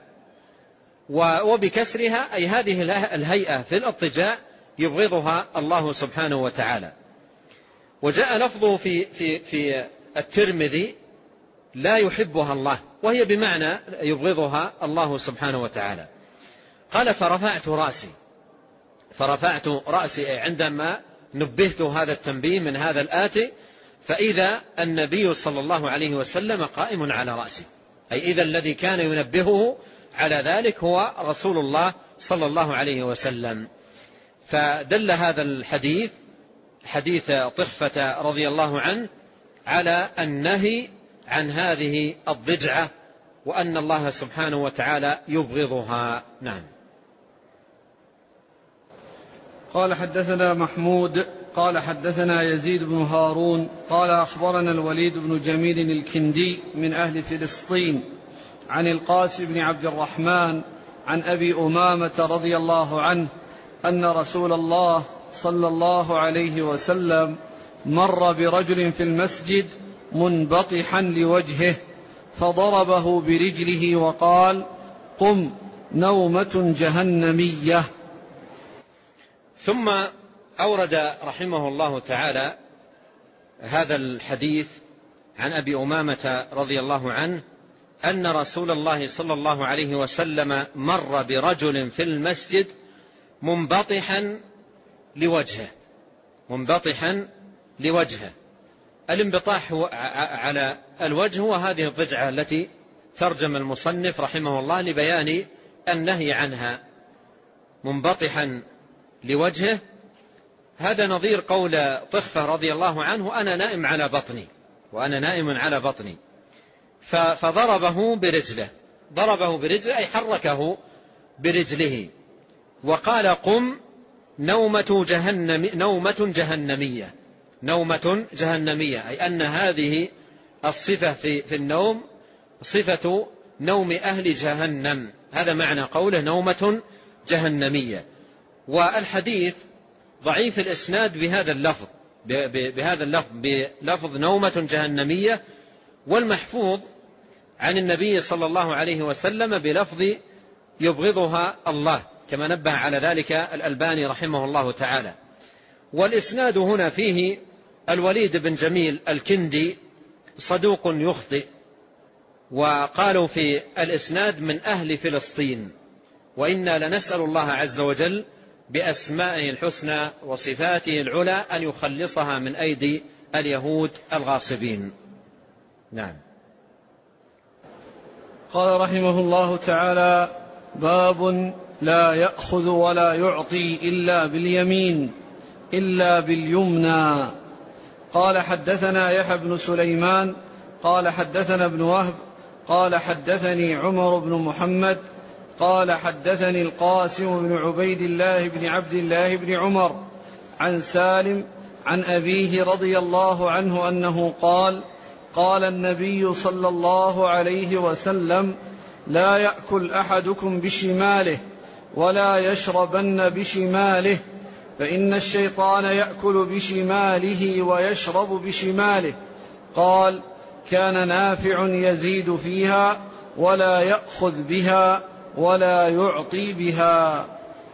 وبكسرها أي هذه الهيئة في الاضطجاع يبغضها الله سبحانه وتعالى. وجاء لفظه في, في, في الترمذي: لا يحبها الله، وهي بمعنى يبغضها الله سبحانه وتعالى. قال: فرفعت رأسي فرفعت رأسي أي عندما نبهت هذا التنبيه من هذا الآتي، فإذا النبي صلى الله عليه وسلم قائم على رأسي، أي إذا الذي كان ينبهه على ذلك هو رسول الله صلى الله عليه وسلم. فدل هذا الحديث حديث طخفة رضي الله عنه على النهي عن هذه الضجعة، وأن الله سبحانه وتعالى يبغضها. نعم. قال: حدثنا محمود قال: حدثنا يزيد بن هارون قال: أخبرنا الوليد بن جميل الكندي من أهل فلسطين عن القاسم بن عبد الرحمن عن أبي أمامة رضي الله عنه أن رسول الله صلى الله عليه وسلم مر برجل في المسجد منبطحا لوجهه فضربه برجله وقال: قم، نومة جهنمية. ثم أورد رحمه الله تعالى هذا الحديث عن أبي أمامة رضي الله عنه أن رسول الله صلى الله عليه وسلم مر برجل في المسجد منبطحا لوجهه منبطحا لوجهه الانبطاح على الوجه وهذه الضجعة التي ترجم المصنف رحمه الله لبيان النهي عنها. منبطحا لوجهه هذا نظير قول طخفة رضي الله عنه: أنا نائم على بطني وأنا نائم على بطني. فضربه برجله ضربه برجله أي حركه برجله وقال: قم، نومة جهنم نومة جهنمية نومة جهنمية أي أن هذه الصفة في, في النوم صفة نوم أهل جهنم. هذا معنى قوله نومة جهنمية. والحديث ضعيف الإسناد بهذا اللفظ بهذا اللفظ بلفظ نومة جهنمية، والمحفوظ عن النبي صلى الله عليه وسلم بلفظ يبغضها الله، كما نبه على ذلك الألباني رحمه الله تعالى. والإسناد هنا فيه الوليد بن جميل الكندي صدوق يخطئ، وقالوا في الإسناد من أهل فلسطين، وإنا لنسأل الله عز وجل بأسمائه الحسنى وصفاته العلى أن يخلصها من أيدي اليهود الغاصبين. نعم. قال رحمه الله تعالى: باب لا يأخذ ولا يعطي إلا باليمين إلا باليمنى. قال حدثنا يحيى بن سليمان قال حدثنا ابن وهب قال حدثني عمر بن محمد قال حدثني القاسم بن عبيد الله بن عبد الله بن عمر عن سالم عن أبيه رضي الله عنه أنه قال: قال النبي صلى الله عليه وسلم: لا يأكل أحدكم بشماله ولا يشربن بشماله، فإن الشيطان يأكل بشماله ويشرب بشماله. قال: كان نافع يزيد فيها ولا يأخذ بها ولا يعطي بها.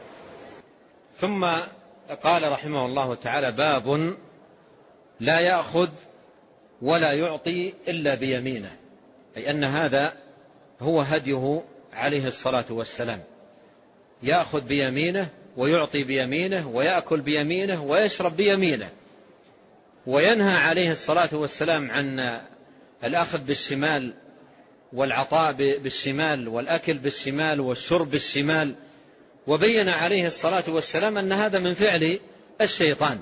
ثم قال رحمه الله تعالى: باب لا يأخذ ولا يعطي إلا بيمينه، أي أن هذا هو هديه عليه الصلاة والسلام، يأخذ بيمينه ويعطي بيمينه ويأكل بيمينه ويشرب بيمينه. وينهى عليه الصلاة والسلام عن الأخذ بالشمال والعطاء بالشمال والأكل بالشمال والشرب بالشمال، وبين عليه الصلاة والسلام أن هذا من فعل الشيطان.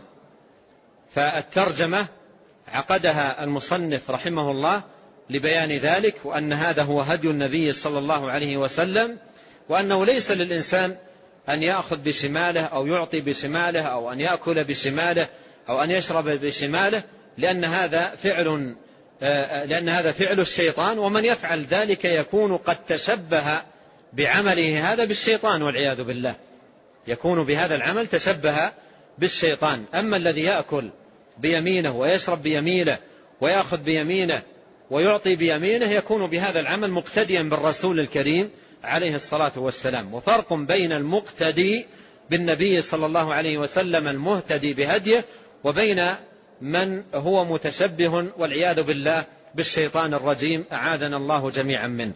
فالترجمة عقدها المصنف رحمه الله لبيان ذلك، وأن هذا هو هدي النبي صلى الله عليه وسلم، وأنه ليس للإنسان أن يأخذ بشماله أو يعطي بشماله أو أن يأكل بشماله أو أن يشرب بشماله، لأن هذا فعل لأن هذا فعل الشيطان، ومن يفعل ذلك يكون قد تشبه بعمله هذا بالشيطان والعياذ بالله، يكون بهذا العمل تشبه بالشيطان. أما الذي يأكل بيمينه ويشرب بيمينه ويأخذ بيمينه ويعطي بيمينه يكون بهذا العمل مقتديا بالرسول الكريم عليه الصلاة والسلام. وفرق بين المقتدي بالنبي صلى الله عليه وسلم المهتدي بهديه وبين من هو متشبه والعياذ بالله بالشيطان الرجيم، أعاذنا الله جميعا منه.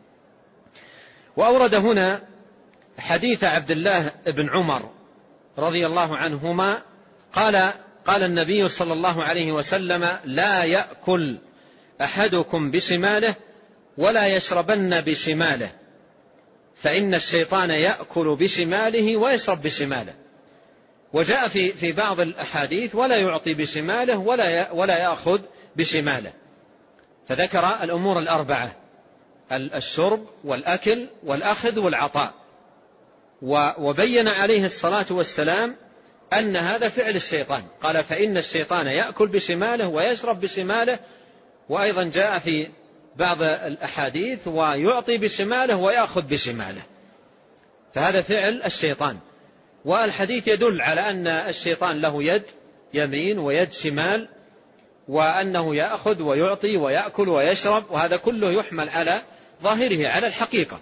وأورد هنا حديث عبد الله بن عمر رضي الله عنهما قال: قال النبي صلى الله عليه وسلم: لا يأكل أحدكم بشماله ولا يشربن بشماله، فإن الشيطان يأكل بشماله ويشرب بشماله. وجاء في في بعض الأحاديث: ولا يعطي بشماله ولا ولا يأخذ بشماله. فذكر الأمور الأربعة: الشرب والأكل والأخذ والعطاء. وبين عليه الصلاة والسلام أن هذا فعل الشيطان، قال: فإن الشيطان يأكل بشماله ويشرب بشماله. وأيضا جاء في بعض الأحاديث: ويعطي بشماله ويأخذ بشماله. فهذا فعل الشيطان. والحديث يدل على أن الشيطان له يد يمين ويد شمال، وأنه يأخذ ويعطي ويأكل ويشرب، وهذا كله يحمل على ظاهره على الحقيقة.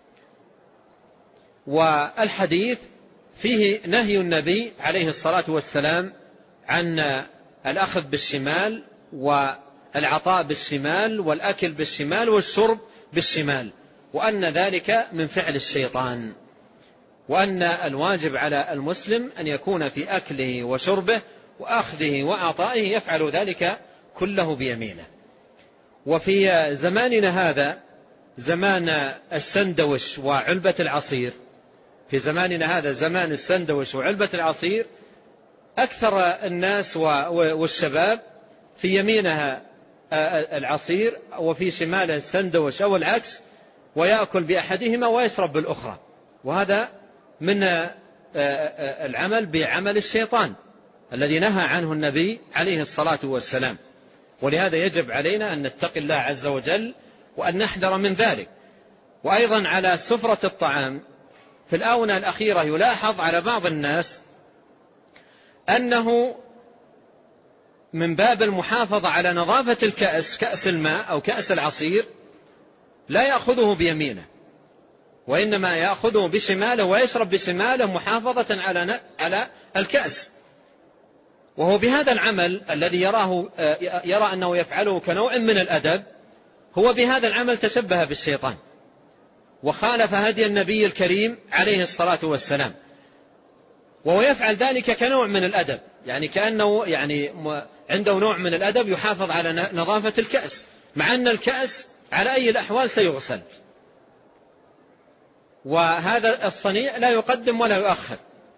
والحديث فيه نهي النبي عليه الصلاة والسلام عن الأخذ بالشمال والعطاء بالشمال والأكل بالشمال والشرب بالشمال، وأن ذلك من فعل الشيطان، وأن الواجب على المسلم أن يكون في أكله وشربه وأخذه وعطائه يفعل ذلك كله بيمينه. وفي زماننا هذا زمان السندوش وعلبة العصير، في زماننا هذا زمان السندوش وعلبة العصير، أكثر الناس والشباب في يمينها العصير وفي شماله السندوش أو العكس، ويأكل بأحدهما ويشرب بالأخرى، وهذا من العمل بعمل الشيطان الذي نهى عنه النبي عليه الصلاة والسلام. ولهذا يجب علينا أن نتقي الله عز وجل وأن نحذر من ذلك. وأيضا على سفرة الطعام في الآونة الأخيرة يلاحظ على بعض الناس أنه من باب المحافظة على نظافة الكأس، كأس الماء أو كأس العصير، لا يأخذه بيمينه وإنما يأخذه بشماله ويشرب بشماله محافظة على على الكأس. وهو بهذا العمل الذي يراه يرى أنه يفعله كنوع من الأدب، هو بهذا العمل تشبه بالشيطان وخالف هدي النبي الكريم عليه الصلاة والسلام، وهو يفعل ذلك كنوع من الأدب، يعني كأنه يعني عنده نوع من الأدب يحافظ على نظافة الكأس، مع أن الكأس على أي الأحوال سيغسل، وهذا الصنيع لا يقدم ولا يؤخر،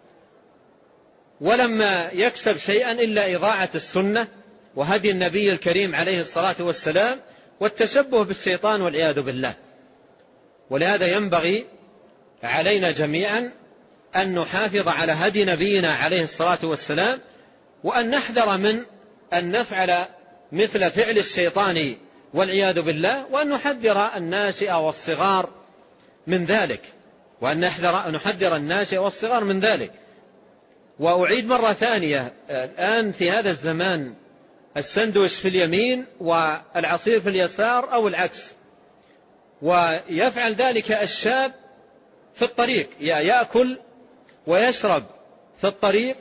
ولما يكسب شيئا إلا إضاعة السنة وهدي النبي الكريم عليه الصلاة والسلام والتشبه بالشيطان والعياذ بالله. ولهذا ينبغي علينا جميعا أن نحافظ على هدي نبينا عليه الصلاة والسلام، وأن نحذر من أن نفعل مثل فعل الشيطان والعياذ بالله، وأن نحذر الناشئ والصغار من ذلك، وأن نحذر نحذر الناشئ والصغار من ذلك. وأعيد مرة ثانية، الآن في هذا الزمان السندويش في اليمين والعصير في اليسار أو العكس، ويفعل ذلك الشاب في الطريق، يأكل ويشرب في الطريق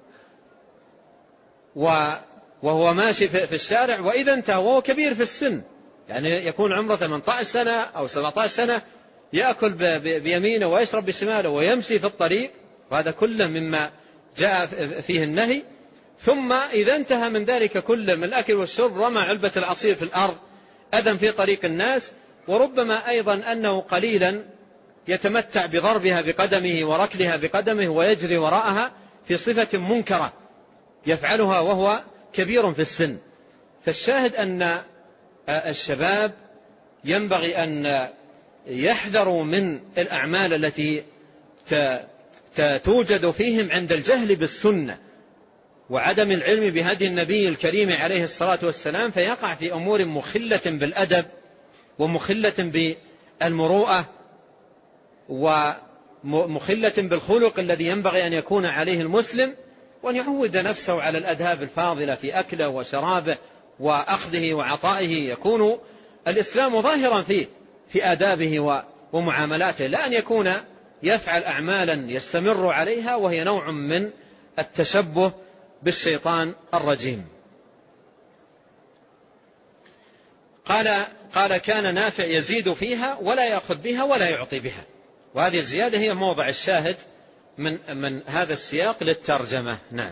وهو ماشي في الشارع، وإذا انتهى وهو كبير في السن، يعني يكون عمره ثمانية عشر سنة أو سبعة عشر سنة، يأكل بيمينه ويشرب بشماله ويمشي في الطريق، وهذا كله مما جاء فيه النهي. ثم إذا انتهى من ذلك كله من الأكل والشرب رمى علبة العصير في الأرض أذى في طريق الناس، وربما أيضا أنه قليلا يتمتع بضربها بقدمه وركلها بقدمه ويجري وراءها في صفة منكرة يفعلها وهو كبير في السن. فالشاهد أن الشباب ينبغي أن يحذروا من الأعمال التي توجد فيهم عند الجهل بالسنة وعدم العلم بهدي النبي الكريم عليه الصلاة والسلام، فيقع في أمور مخلة بالأدب ومخلة بالمروءة ومخلة بالخلق الذي ينبغي أن يكون عليه المسلم، وأن يعود نفسه على الأداب الفاضلة في أكله وشرابه وأخذه وعطائه، يكون الإسلام ظاهرا فيه في آدابه ومعاملاته، لا أن يكون يفعل أعمالا يستمر عليها وهي نوع من التشبه بالشيطان الرجيم. قال قال كان نافع يزيد فيها ولا يأخذ بها ولا يعطي بها، وهذه الزيادة هي موضع الشاهد من من هذا السياق للترجمة. نعم.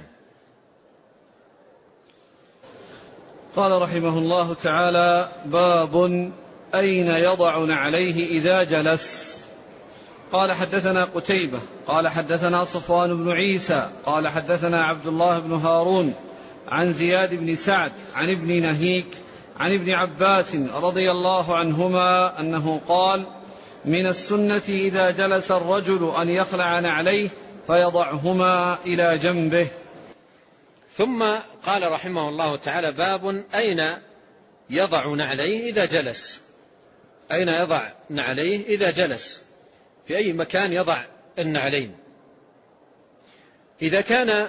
قال رحمه الله تعالى: باب أين يضع نعليه إذا جلس. قال حدثنا قتيبة قال حدثنا صفوان بن عيسى قال حدثنا عبد الله بن هارون عن زياد بن سعد عن ابن نهيك عن ابن عباس رضي الله عنهما أنه قال: من السنة إذا جلس الرجل أن يخلع نعليه فيضعهما إلى جنبه. ثم قال رحمه الله تعالى: باب أين يضع نعليه إذا جلس. أين يضع نعليه إذا جلس؟ في أي مكان يضع النعلين؟ إذا كان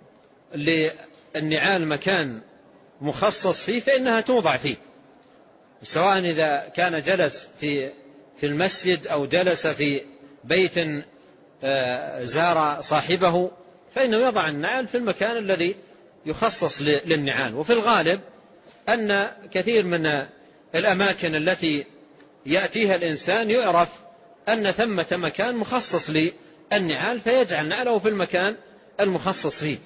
للنعال مكان مخصص فيه فإنها توضع فيه، سواء إذا كان جلس في في المسجد أو جلس في بيت زار صاحبه فإنه يضع النعال في المكان الذي يخصص للنعال. وفي الغالب أن كثير من الأماكن التي يأتيها الإنسان يعرف أن ثمة مكان مخصص للنعال فيجعل نعله في المكان المخصص فيه.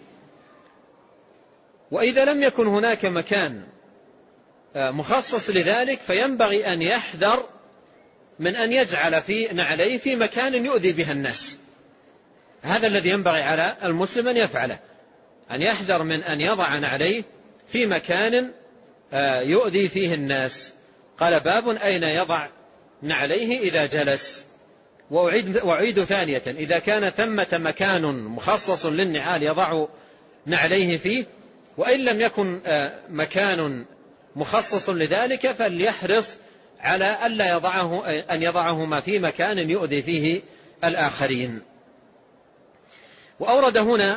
وإذا لم يكن هناك مكان مخصص لذلك فينبغي أن يحذر من أن يجعل في نعليه في مكان يؤذي بها الناس. هذا الذي ينبغي على المسلم أن يفعله، أن يحذر من أن يضع نعليه في مكان يؤذي فيه الناس. قال: باب أين يضع نعليه إذا جلس. وأعيد, وأعيد ثانية: إذا كان ثمة مكان مخصص للنعال يضع نعليه فيه، وإن لم يكن مكان مخصص لذلك فليحرص على ألا يضعه أن يضعهما في مكان يؤذي فيه الآخرين. وأورد هنا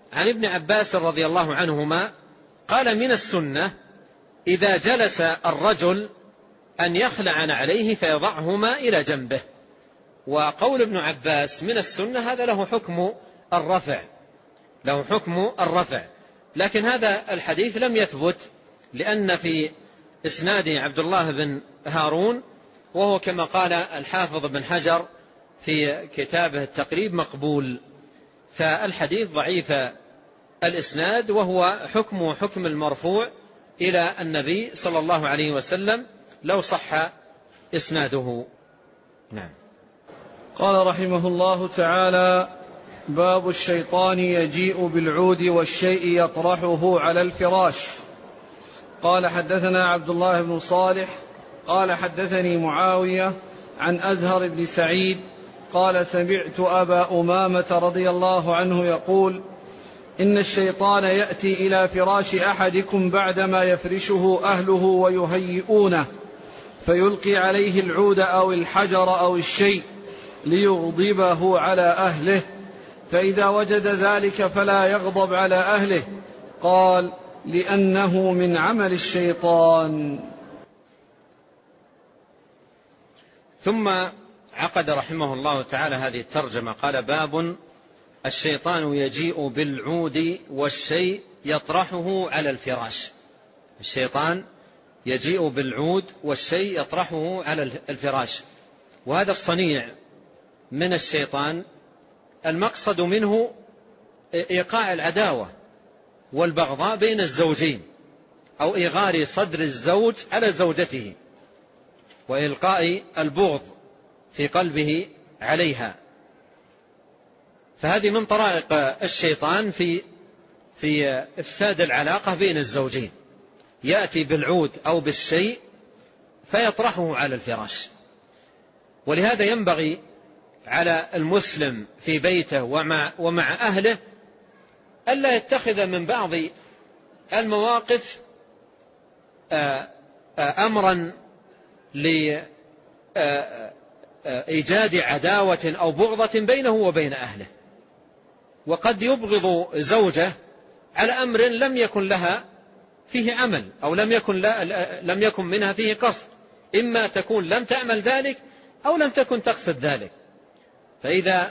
عن ابن عباس رضي الله عنهما قال من السنة إذا جلس الرجل أن يخلع عليه فيضعهما إلى جنبه. وقول ابن عباس من السنة هذا له حكم الرفع، له حكم الرفع، لكن هذا الحديث لم يثبت لأن في إسناده عبد الله بن هارون، وهو كما قال الحافظ بن حجر في كتابه التقريب مقبول، فالحديث ضعيف الإسناد، وهو حكم حكم المرفوع إلى النبي صلى الله عليه وسلم لو صح إسناده. نعم. قال رحمه الله تعالى: باب الشيطان يجيء بالعود والشيء يطرحه على الفراش. قال حدثنا عبد الله بن صالح قال حدثني معاوية عن أزهر بن سعيد قال سمعت أبا أمامة رضي الله عنه يقول: إن الشيطان يأتي إلى فراش أحدكم بعدما يفرشه أهله ويهيئونه فيلقي عليه العود أو الحجر أو الشيء ليغضبه على أهله، فإذا وجد ذلك فلا يغضب على أهله. قال: لأنه من عمل الشيطان. ثم عقد رحمه الله تعالى هذه الترجمة، قال: باب الشيطان يجيء بالعود والشيء يطرحه على الفراش. الشيطان يجيء بالعود والشيء يطرحه على الفراش، وهذا الصنيع من الشيطان المقصد منه إيقاع العداوة والبغضاء بين الزوجين، أو إغار صدر الزوج على زوجته وإلقاء البغض في قلبه عليها. فهذه من طرائق الشيطان في في إفساد العلاقة بين الزوجين، يأتي بالعود أو بالشيء فيطرحه على الفراش. ولهذا ينبغي على المسلم في بيته ومع, ومع أهله ألا يتخذ من بعض المواقف أمرا لإيجاد عداوة أو بغضة بينه وبين أهله. وقد يبغض زوجه على أمر لم يكن لها فيه عمل، أو لم يكن, لم يكن منها فيه قصد، إما تكون لم تعمل ذلك أو لم تكن تقصد ذلك. فإذا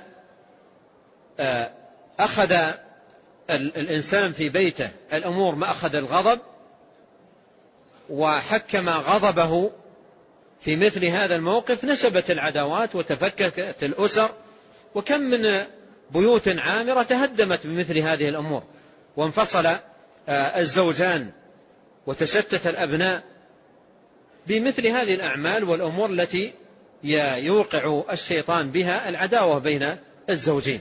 أخذ الإنسان في بيته الأمور ما أخذ الغضب وحكم غضبه في مثل هذا الموقف نشبت العداوات وتفككت الأسر، وكم من بيوت عامرة تهدمت بمثل هذه الأمور، وانفصل الزوجان وتشتت الأبناء بمثل هذه الأعمال والأمور التي يوقع الشيطان بها العداوة بين الزوجين.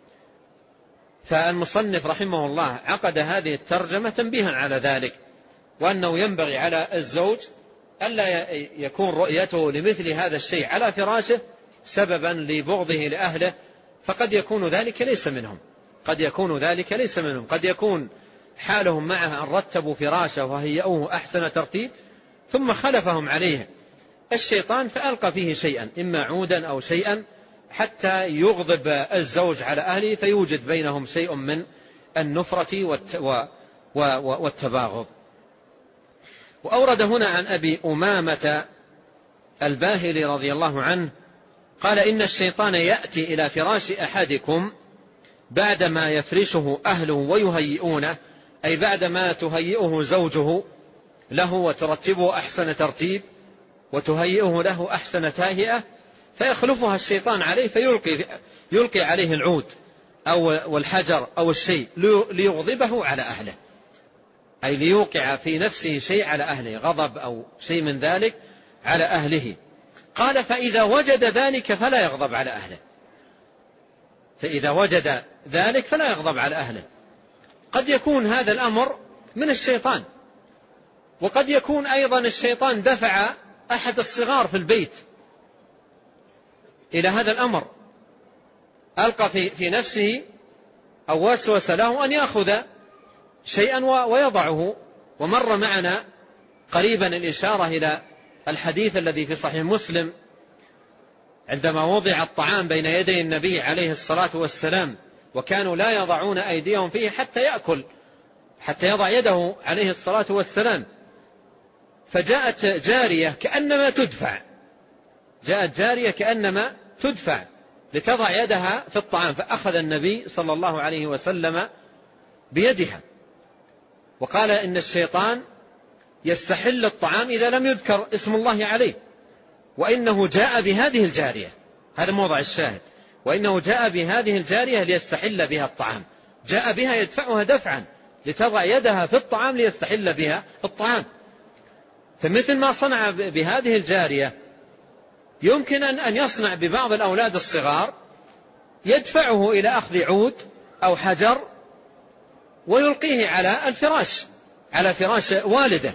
فالمصنف رحمه الله عقد هذه الترجمة تنبيها على ذلك، وأنه ينبغي على الزوج ألا يكون رؤيته لمثل هذا الشيء على فراشه سببا لبغضه لأهله، فقد يكون ذلك ليس منهم، قد يكون ذلك ليس منهم قد يكون حالهم معه أن رتبوا فراشه وهيئوه أحسن ترتيب ثم خلفهم عليه الشيطان فألقى فيه شيئا، إما عودا أو شيئا، حتى يغضب الزوج على أهله فيوجد بينهم شيء من النفرة والتباغض. وأورد هنا عن أبي أمامة الباهلي رضي الله عنه قال: إن الشيطان يأتي إلى فراش أحدكم بعدما يفرشه أهله ويهيئونه، أي بعدما تهيئه زوجه له وترتبه أحسن ترتيب وتهيئه له أحسن تهيئة، فيخلفها الشيطان عليه فيلقي يلقي عليه العود أو والحجر أو الشيء ليغضبه على أهله، أي ليوقع في نفسه شيء على أهله، غضب أو شيء من ذلك على أهله. قال: فإذا وجد ذلك فلا يغضب على أهله، فإذا وجد ذلك فلا يغضب على أهله. قد يكون هذا الأمر من الشيطان، وقد يكون أيضا الشيطان دفع أحد الصغار في البيت إلى هذا الأمر، ألقى في, في نفسه أو وسوس له أن يأخذ شيئا ويضعه. ومر معنا قريبا الإشارة إلى الحديث الذي في صحيح مسلم، عندما وضع الطعام بين يدي النبي عليه الصلاة والسلام وكانوا لا يضعون أيديهم فيه حتى يأكل، حتى يضع يده عليه الصلاة والسلام. فجاءت جارية كأنما تدفع، جاءت جارية كأنما تدفع لتضع يدها في الطعام، فأخذ النبي صلى الله عليه وسلم بيدها وقال إن الشيطان يستحل الطعام إذا لم يذكر اسم الله عليه، وإنه جاء بهذه الجارية، هذا موضع الشاهد، وإنه جاء بهذه الجارية ليستحل بها الطعام، جاء بها يدفعها دفعا لتضع يدها في الطعام ليستحل بها الطعام. فمثل ما صنع بهذه الجارية يمكن أن يصنع ببعض الأولاد الصغار، يدفعه إلى أخذ عود أو حجر ويلقيه على الفراش، على فراش والده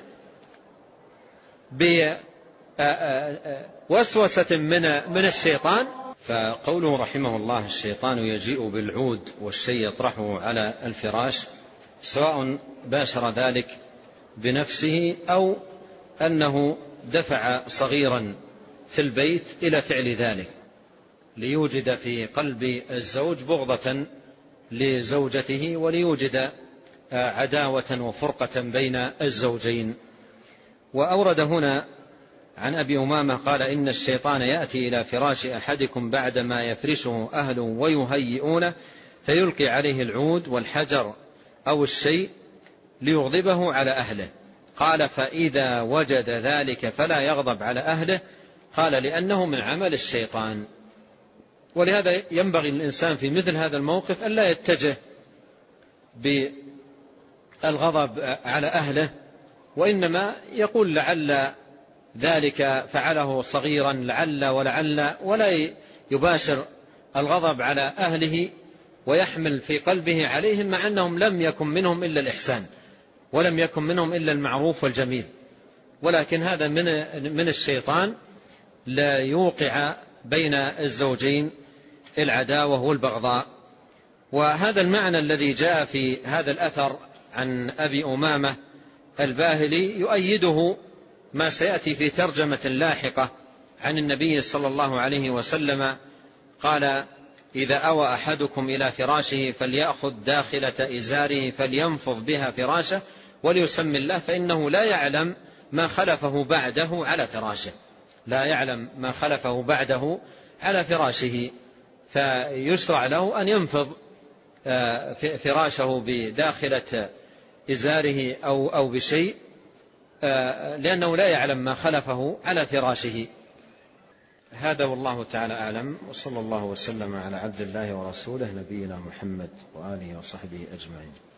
بوسوسة من من الشيطان. فقوله رحمه الله الشيطان يجيء بالعود والشيء يطرحه على الفراش، سواء باشر ذلك بنفسه أو أنه دفع صغيرا في البيت إلى فعل ذلك ليوجد في قلب الزوج بغضة لزوجته وليوجد عداوة وفرقة بين الزوجين. وأورد هنا عن أبي أمامة قال إن الشيطان يأتي إلى فراش أحدكم بعدما يفرشه أهله ويهيئونه فيلقي عليه العود والحجر أو الشيء ليغضبه على أهله. قال فإذا وجد ذلك فلا يغضب على أهله، قال لأنه من عمل الشيطان. ولهذا ينبغي الإنسان في مثل هذا الموقف أن لا يتجه بالغضب على أهله، وإنما يقول لعل ذلك فعله صغيرا، لعل ولعل، ولا يباشر الغضب على أهله ويحمل في قلبه عليهم، مع أنهم لم يكن منهم إلا الإحسان ولم يكن منهم إلا المعروف والجميل، ولكن هذا من من الشيطان لا يوقع بين الزوجين العداوة والبغضاء. وهذا المعنى الذي جاء في هذا الأثر عن أبي أمامة الباهلي يؤيده ما سيأتي في ترجمة لاحقة عن النبي صلى الله عليه وسلم قال إذا أوى أحدكم إلى فراشه فليأخذ داخلة إزاره فلينفض بها فراشه وليسمي الله فإنه لا يعلم ما خلفه بعده على فراشه، لا يعلم ما خلفه بعده على فراشه، فيشرع له أن ينفض فراشه بداخلة إزاره أو أو بشيء، لأنه لا يعلم ما خلفه على فراشه. هذا والله تعالى أعلم، وصلى الله وسلم على عبد الله ورسوله نبينا محمد وآله وصحبه أجمعين.